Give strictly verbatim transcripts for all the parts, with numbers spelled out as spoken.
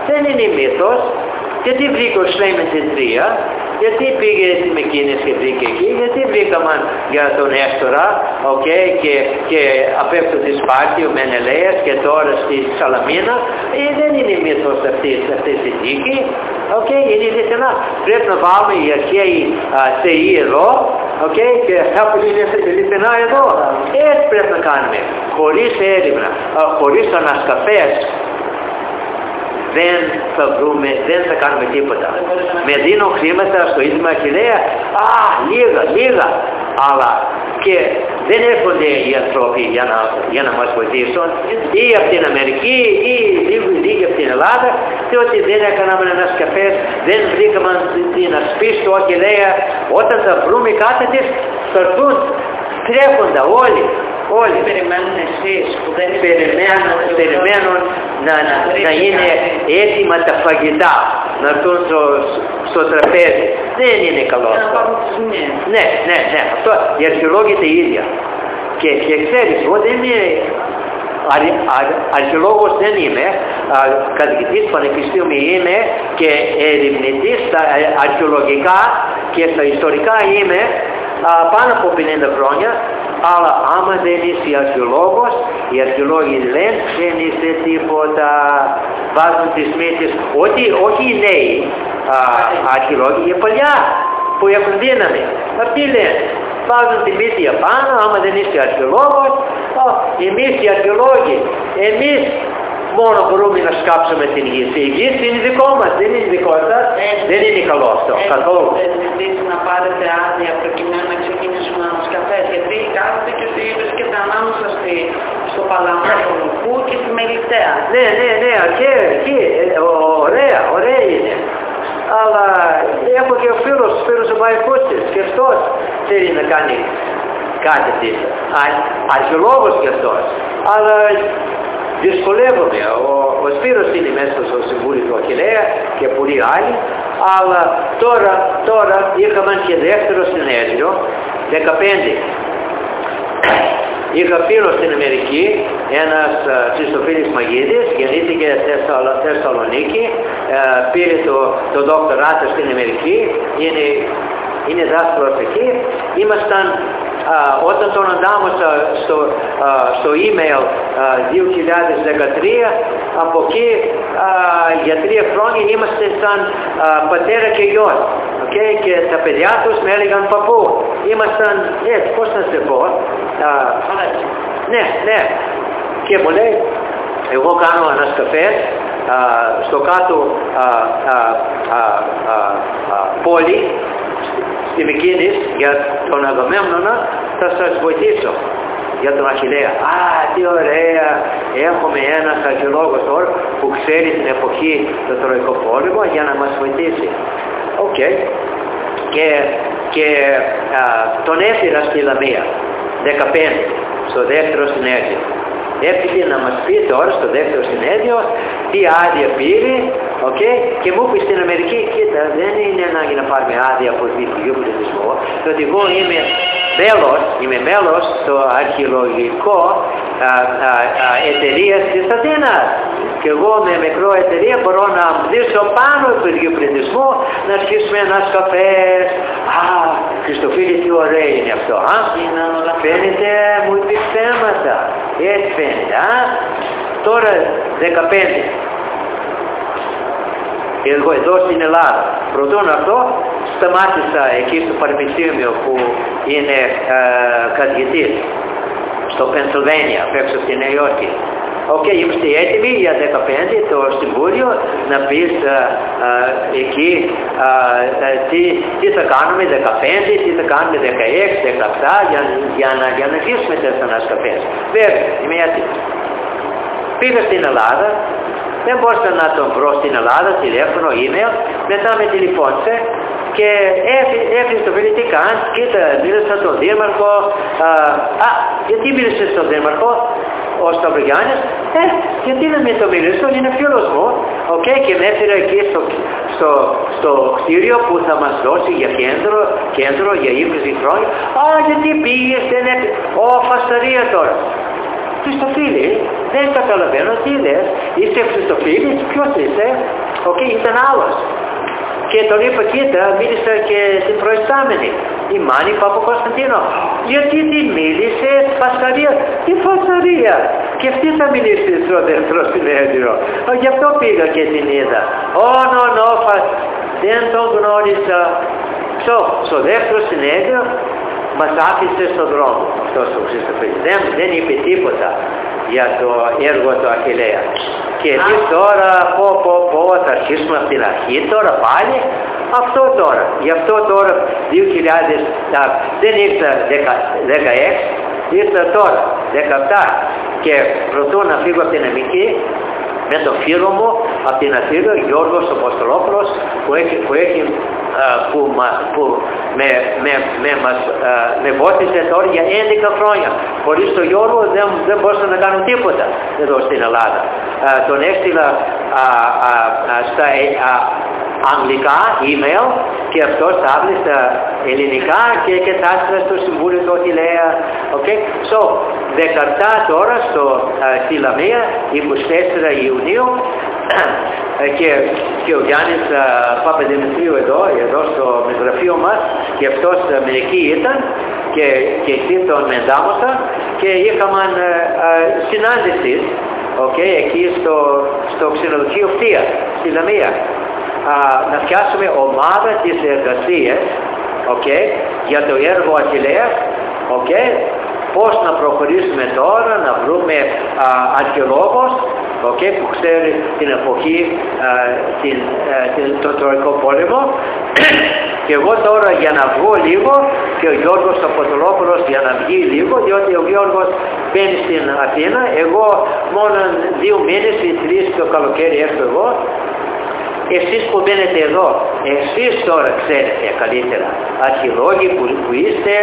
δεν είναι μύθος. Γιατί βρήκε ο Σλέμεν την τρία, γιατί πήγε με εκείνες και βρήκε εκεί, γιατί βρήκαμε για τον Έστορα, okay, και, και απ' έξω τη Σπάρτη, ο Μενελαίας και τώρα στη Σαλαμίνα. Ε, δεν είναι μύθος αυτή, αυτή η δίκη, okay, είναι αληθινά. Πρέπει να βάλουμε οι αρχαίοι θεοί εδώ, okay, και αυτά που είναι αληθινά εδώ. Έτσι πρέπει να κάνουμε, χωρίς έρευνα, χωρίς ανασκαφές. Δεν θα βρούμε, δεν θα κάνουμε τίποτα. Με δίνω χρήματα στο ίδρυμα Αχιλλέα, α, λίγα, λίγα, αλλά και δεν έρχονται οι άνθρωποι για να, για να μας βοηθήσουν, ή από την Αμερική, ή λίγοι από την Ελλάδα, διότι δεν έκαναμε ανασκαφές, δεν βρήκαμε την ασπή στο Αχιλλέα. Όταν θα βρούμε κάτι της, θα έρθουν τρέχοντα όλοι. Όλοι περιμένουν εσείς που δεν περιμένουν, περιμένουν να, να, να είναι έτοιμα τα φαγητά, να έρθουν στο, στο τραπέζι. Δεν είναι καλό αυτό. Ναι, ναι, ναι. Αυτό οι αρχαιολόγοι τα ίδια. Και, και ξέρεις, εγώ δεν είμαι αρ, αρ, αρχαιολόγος, δεν είμαι, α, καθηγητής πανεπιστήμιου είμαι και ερευνητής στα αρχαιολογικά και στα ιστορικά είμαι α, πάνω από πενήντα χρόνια. Αλλά άμα δεν είσαι αρχαιολόγος, οι αρχαιολόγοι λένε δεν είσαι τίποτα, βάζουν τις μύτες, ότι, όχι οι νέοι α, αρχαιολόγοι, οι παλιά που έχουν δύναμη. Αυτοί λένε, βάζουν τη μύτη απάνω, άμα δεν είσαι αρχαιολόγος, α, εμείς οι αρχαιολόγοι, εμείς μόνο μπορούμε να σκάψουμε την γη. Η γη είναι δικό μας, δεν είναι δικό σας, δεν είναι καλό αυτό, καθόλου. Δεν ζητήσει να πάρετε άδεια προκειμένου να ξεκινήσουμε ανασκαφές, γιατί κάθεται και βρίσκεται ανάμεσα στη, στο Παλαμά του Λουκού και στη Μελιτέα. Ναι, ναι, ναι, και εκεί, ωραία, ωραία είναι. Αλλά έχω και ο φίλος, ο φίλος ο Μαϊκούτσης, και αυτός θέλει να κάνει κάτι της. Αρχαιολόγος και αυτός. Αλλά δυσκολεύομαι. Ο, ο Σπύρος είναι μέσα στο Συμβούλιο του Αχιλλέα και πολλοί άλλοι, αλλά τώρα, τώρα είχαμε και δεύτερο συνέδριο, δεκαπέντε. Είχα φίλο στην Αμερική, ένας Χριστοφίλης Μαγίδης, γεννήθηκε στη Θεσσαλονίκη, πήρε το, το δοκτοράτο στην Αμερική, είναι, είναι δάσκαλος εκεί. Ήμασταν, α, όταν τον αντάμωσα στο, α, στο email α, δύο χιλιάδες δεκατρία, από εκεί α, για τρία χρόνια είμαστε σαν α, πατέρα και γιος. Okay, και τα παιδιά τους με έλεγαν παππού. Ήμασταν, έτσι, πώς να σε πω, α, ναι, ναι. Και μου λέει, εγώ κάνω ανασκαφές α, στο κάτω α, α, α, α, α, πόλη, στη Μικίνης, για τον Αγαμέμνονα, θα σας βοηθήσω για τον Αχιλλέα. Α, τι ωραία, έχουμε ένας αρχαιολόγος τώρα που ξέρει την εποχή του Τροϊκού Πόλεμου για να μας βοηθήσει. Οκ. Okay. Και, και α, τον έφερα στη Λαμία, δεκαπέντε, στο δεύτερο συνέδριο. Έπειτα να μας πει τώρα στο δεύτερο συνέδριο τι άδεια πήρε, okay, και μου είπε στην Αμερική, κοίτα, δεν είναι ανάγκη να πάρουμε άδεια από δυτικό πληθυσμό, διότι εγώ είμαι μέλος, είμαι μέλος στο αρχαιολογικό α, α, α, εταιρεία της Αθήνας. Και εγώ με μικρό εταιρεία μπορώ να μπλήσω πάνω του ίδιου πληθυσμού, να αρχίσουμε ανασκαφές. Α, Χριστοφίλη, τι ωραίο είναι αυτό, α? Φαίνεται, μου είπε θέματα. Έτσι φαίνεται, α? Τώρα δεκαπέντε. Εγώ εδώ στην Ελλάδα. Πρωτόν αυτό, σταμάτησα εκεί στο Πανεπιστήμιο που είναι ε, καθηγητής, στο Πενσιλβάνια, απ' έξω στη Νέα Υόρκη. Οκ, okay, είμαστε έτοιμοι για δεκαπέντε το Συμβούλιο να πεις α, α, εκεί α, α, τι, τι θα κάνουμε δεκαπέντε, τι θα κάνουμε δεκαέξι, δεκαεπτά για, για, να, για να αρχίσουμε τις ανασκαφές. Βέβαια, είμαι έτοιμος. Πήγα στην Ελλάδα, δεν μπορούσα να τον βρω στην Ελλάδα, τηλέφωνο, email, μετά με τηλεφώνησε και έφυγε στο φίλο, τι κάνεις, κοίτα, μίλησα στον Δήμαρχο, α, α, γιατί μίλησες στον Δήμαρχο, ο Σταυρογιάννης, ε, γιατί να μην το μιλήσω, είναι φίλος μου, okay, και με έφερε εκεί στο, στο, στο κτίριο που θα μας δώσει για κέντρο, κέντρο για είκοσι χρόνια. Α, γιατί πήγες, δεν έπαιξε, ω, φασταρία τώρα. Χριστοφίλη, δεν καταλαβαίνω τι λες, είσαι Χριστοφίλης, ποιος είσαι, οκ, okay, ήταν άλλος. Και τον είπα, κοίτα, μίλησα και την προϊστάμενη, η Μάνη Παπακοσταντίνο. Γιατί την μίλησε φασαρία, τι φασαρία. Και αυτή θα μιλήσει στο δεύτερο συνέδριο. Γι' αυτό πήγα και την είδα. Ω, νο, νο, δεν τον γνώρισα. Στο, στο δεύτερο συνέδριο μας άφησε στον δρόμο αυτός ο Χριστοφίλης. Δεν, δεν είπε τίποτα για το έργο του Αχιλλέα. Και εμείς τώρα, πω, πω, πω, θα αρχίσουμε από την αρχή τώρα πάλι. Αυτό τώρα. Γι' αυτό τώρα δύο χιλιάδες, δεν ήρθα δεκαέξι, ήρθα τώρα δεκαεπτά. Και προτού να φύγω από την Αμική, με τον φίλο μου από την Αθήνα, Γιώργος Αποστολόπουλος, που έχει, που έχει που, που με, με, με, μας, με βόηθησε τώρα για έντεκα χρόνια. Χωρίς τον Γιώργο δεν, δεν μπορούσα να κάνω τίποτα εδώ στην Ελλάδα. Α, τον έστειλα α, α, α, στα α, αγγλικά email και αυτός τα άβλησε στα ελληνικά και, και τα έστειλα στο Συμβούλιο του Αχιλλέα. Okay? So, δεκαεπτά τώρα στο, α, στη Λαμία, είκοσι τέσσερα Ιουνίου, και, και ο Γιάννης α, Παπαδημητρίου εδώ, εδώ στο γραφείο μας, και αυτός μερικοί ήταν και, και εκεί τον εντάμωσα και είχαμε α, α, συνάντηση okay, εκεί στο, στο ξενοδοχείο Φτία, στη Λαμία. Α, να φτιάσουμε ομάδα της εργασίας okay, για το έργο Αχιλλέα, okay, πώς να προχωρήσουμε τώρα, να βρούμε α, αρχαιολόγος okay, που ξέρει την εποχή, α, την, α, την, τον Τροϊκό πόλεμο. Και εγώ τώρα για να βγω λίγο και ο Γιώργος Αποστολόπουλος για να βγει λίγο, διότι ο Γιώργος μπαίνει στην Αθήνα, εγώ μόνο δύο μήνες ή τρεις το καλοκαίρι έρθω εγώ. Εσείς που μπαίνετε εδώ, εσείς τώρα ξέρετε καλύτερα, αρχαιολόγοι που, που είστε,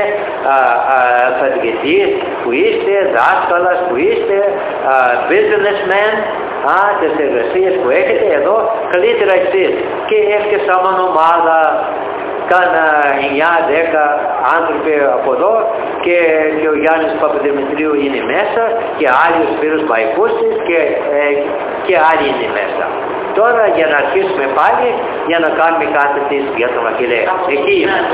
καθηγητής που είστε, δάσκαλας που είστε, α, businessmen, α, τις εργασίες που έχετε εδώ, καλύτερα εσείς. Και έχετε σαν ομάδα, κάνα εννιά δέκα άνθρωποι από εδώ και, και ο Γιάννης Παπαδημητρίου είναι μέσα και άλλοι ο Σπύρος Μπαϊκούσης και, ε, και άλλοι είναι μέσα. Τώρα για να αρχίσουμε πάλι για να κάνουμε κάτι της για τον Αχιλλέα. Εκεί είμαστε.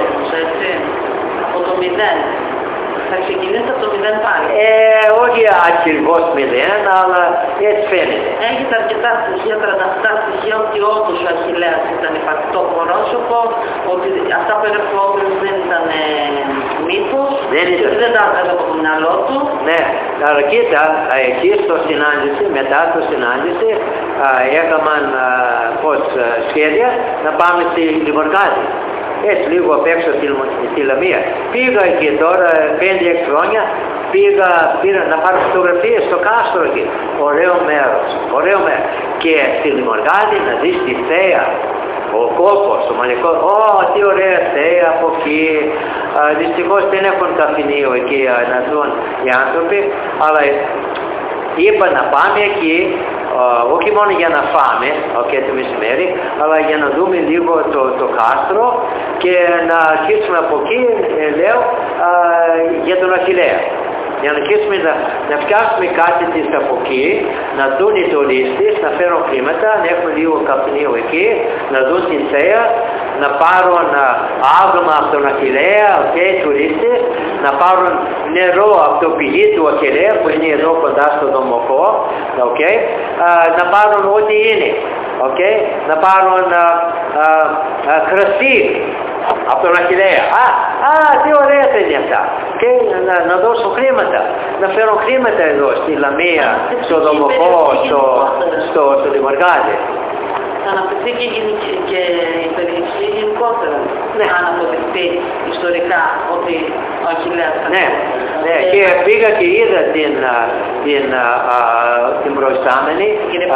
Από το μηδέν. Θα ξεκινήσει από το μηδέν πάλι. Ε, όχι ακριβώς μηδέν, αλλά έτσι φαίνεται. Έχετε αρκετά στοιχεία, τριάντα επτά στοιχεία ότι όντως ο Αχιλλέας ήταν υπαρκτό πρόσωπο, ότι αυτά που έγραφε ο Όπλος δεν ήταν ε, μύθος, δεν ήταν. δεν τα έβγαζε από το μυαλό του. Ναι, αλλά κοίτα, εκεί στο συνάντηση, μετά το συνάντηση, έκαναν πώς σχέδια να πάμε στη Λιμοργάδη. Έτσι λίγο απ' έξω στη, στη Λαμία. Πήγα εκεί τώρα πέντε έξι χρόνια, πήγα, πήγα να πάρω φωτογραφίες στο κάστρο εκεί. Ωραίο μέρος, ωραίο μέρος. Και στη Λιμοργάδη να δεις τη θέα, ο κόπος, το μαλλικό, ω, τι ωραία θέα από εκεί. Α, δυστυχώς δεν έχουν καφενείο εκεί να ζουν οι άνθρωποι, αλλά είπα να πάμε εκεί, uh, όχι μόνο για να φάμε, okay, το μεσημέρι, αλλά για να δούμε λίγο το, το κάστρο και να αρχίσουμε από εκεί, ε, λέω, uh, για τον Αχιλλέα. Για να αρχίσουμε να, να φτιάξουμε κάτι της από εκεί, να δουν οι τουρίστες, να φέρουν χρήματα, να έχουν λίγο καφενείο εκεί, να δουν την θέα, να πάρουν άλμα από τον Αχιλλέα, okay, τουρίστες, να πάρουν νερό από το πηγή του Αχιλλέα που είναι εδώ κοντά στο Δομοκό, okay, να πάρουν ό,τι είναι, okay, να πάρουν α, α, α, κρασί από τον Αχιλλέα. Α, α, τι ωραία θα είναι αυτά. Και να, να δώσουν χρήματα, να φέρουν χρήματα εδώ στη Λαμία, στο Δομοκό, στο, στο, στο Λιμοργάδη. Θα αναπτυχθεί και, και η περιοχή γενικότερα. Ναι. Αν αποδειχθεί ιστορικά ότι ο Αχιλλέας θα ναι. ναι. Ε, και πήγα και είδα την, την, α, την προϊστάμενη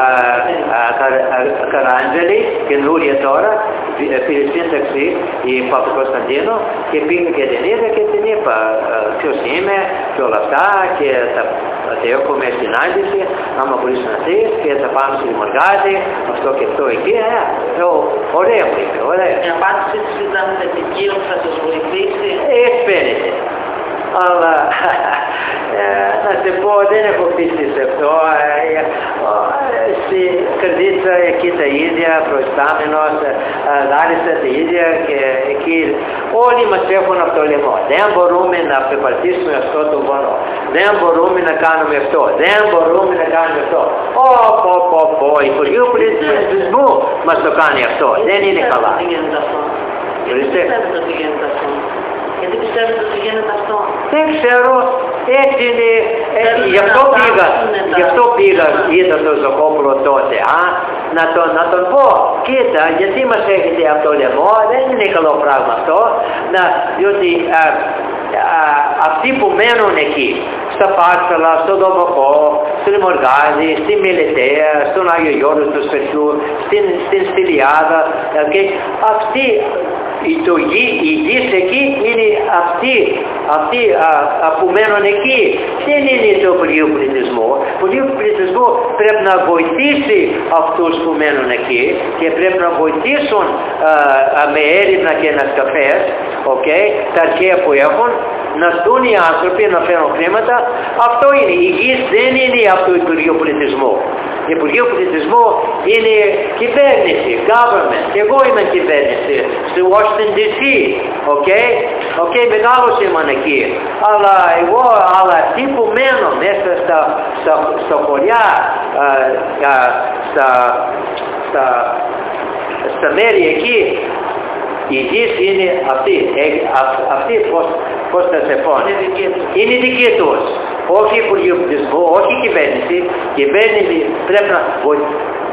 Καράντζελη, καινούρια τώρα, πήρε σύνταξη η Παπακοσταντίνο και πήγα και την είδα και την είπα ποιος είμαι και όλα αυτά και θα, θα έχουμε συνάντηση, άμα μπορείς να δεις και θα πάμε στη Λιμοργάδη, αυτό και αυτό εκεί, ε, ωραία μου είπε, ωραία. Η απάντηση της ήταν θετική, ότι θα σας βοηθήσει. Έτσι φαίνεται. αλλά ε, να σε πω δεν έχω πίστη σε αυτό. Ε, ε, στη Καρδίτσα εκεί τα ίδια, προϊστάμενος, ε, Λάρισα τα ίδια και εκεί όλοι μας έχουν από το λαιμό. Δεν μπορούμε να πεπατήσουμε αυτό το πόνο. Δεν μπορούμε να κάνουμε αυτό. Δεν μπορούμε να κάνουμε αυτό. Ω, πω, πω, πω, Υπουργείο Πολιτισμού μας το κάνει αυτό. Δεν είναι καλά. Γιατί πιστεύετε ότι γίνεται αυτό? Γιατί πιστεύετε ότι γίνεται αυτό? Δεν ξέρω, έτσι είναι, ε, γι' αυτό πήγα, γι' αυτό πήγα, είδα τον Ζοκόπουλο τότε, α, να τον, να τον πω, κοίτα, γιατί μας έχετε από το λαιμό, δεν είναι καλό πράγμα αυτό, να, διότι α, α, αυτοί που μένουν εκεί, στα Πάτσαλα, στον Δομοκό, στο Λιμοργάδι, στη Μελετέα, στον Άγιο Γιώργο του Σπεριού, στην, στην Στυλιάδα, okay, αυτοί, η, το γη, η γης εκεί είναι αυτοί, αυτοί α, α, που μένουν εκεί. Δεν είναι το Υπουργείο Πολιτισμού. Το Υπουργείο Πολιτισμού πρέπει να βοηθήσει αυτούς που μένουν εκεί και πρέπει να βοηθήσουν α, α, με έρευνα και ανασκαφές, okay, τα αρχαία που έχουν, να στούν οι άνθρωποι να φέρουν χρήματα. Αυτό είναι. Η γης δεν είναι από το Υπουργείο Πολιτισμού. Το Υπουργείο Πολιτισμού είναι κυβέρνηση, government. Και εγώ είμαι κυβέρνηση στη Washington ντι σι. Okay? Okay, μεγάλος ήμουν εκεί. Αλλά εγώ, αλλά αυτοί που μένουν μέσα στα, στα, στα χωριά, α, α, στα, στα, στα μέρη εκεί, η γης είναι αυτή, αυτή πώς, πώς θα σε πω, είναι δική τους, όχι Υπουργείο Πολιτισμού, όχι κυβέρνηση, κυβέρνηση πρέπει να βοηθήσει.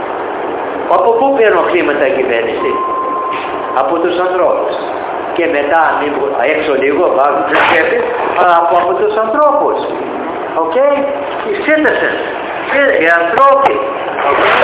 Από πού παίρνουν χρήματα η κυβέρνηση? Από τους ανθρώπους. Και μετά, έξω λίγο, βάζουν τις σκέπες, αλλά από, από τους ανθρώπους. Οκ, οι citizens, οι ανθρώποι. Okay?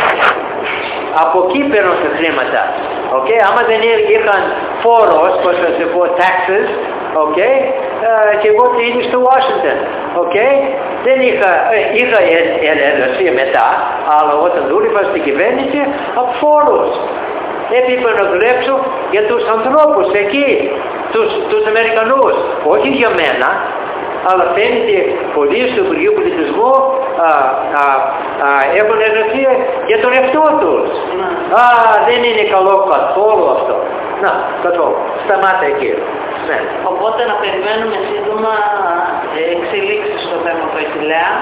Από εκεί παίρνουν τα χρήματα. Okay? Άμα δεν είχαν φόρος, πώς θα σε πω, taxes, okay? uh, και εγώ τι είναι στο Washington. Okay? Δεν είχα, είχα εργασία μετά, αλλά όταν δούλευα στην κυβέρνηση, από φόρους. Έπρεπε να δουλέψω για τους ανθρώπους εκεί, τους, τους Αμερικανούς, όχι για μένα. Αλλά φαίνεται πολλοί στο Υπουργείο Πολιτισμού α, α, α, έχουν εργασία για τον εαυτό τους. Να. Α, δεν είναι καλό καθόλου αυτό. Να, καθόλου. Σταμάτα εκεί. Ναι. Οπότε να περιμένουμε σύντομα εξελίξεις στο θέμα του Αχιλλέα.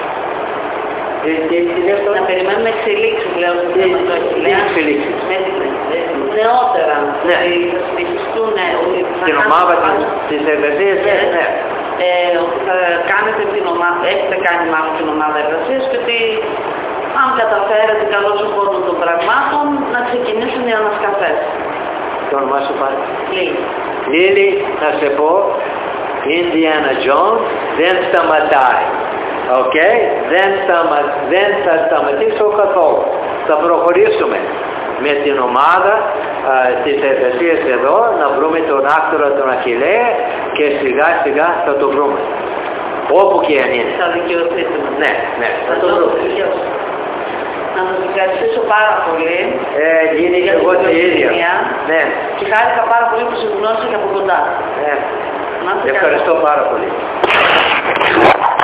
Τι, τι, τι λες τώρα? Να περιμένουμε εξελίξεις, λέω, στο θέμα του Αχιλλέα. Τι εξελίξεις? Νεότερα. Ναι. Θα συνεχιστούν. Την ομάδα της εργασίας, ναι. ναι. Ε, ότι θα κάνετε την ομάδα, έχετε κάνει μάλλον την ομάδα εργασίας και ότι αν καταφέρετε καλώς όλων των πραγμάτων να ξεκινήσουν οι ανασκαφές. Το όνομά σου πάλι? Λίλη. Λίλη, θα σε πω, Ινδιάνα Τζόνς δεν σταματάει. Οκ, okay? δεν, σταμα... δεν θα σταματήσω καθόλου. Θα προχωρήσουμε με την ομάδα α, της εργασίας εδώ, να βρούμε τον άκτορα τον Αχιλλέα και σιγά σιγά θα το βρούμε. Όπου και αν είναι. Θα δικαιωθείτε. Ναι, ναι, θα, θα το βρούμε. Να σας ευχαριστήσω πάρα πολύ. Ε, γίνει και εγώ την ίδια. Ναι. Και χάρηκα πάρα πολύ που σε γνώρισα και από κοντά. Ναι. Ευχαριστώ πάρα πολύ.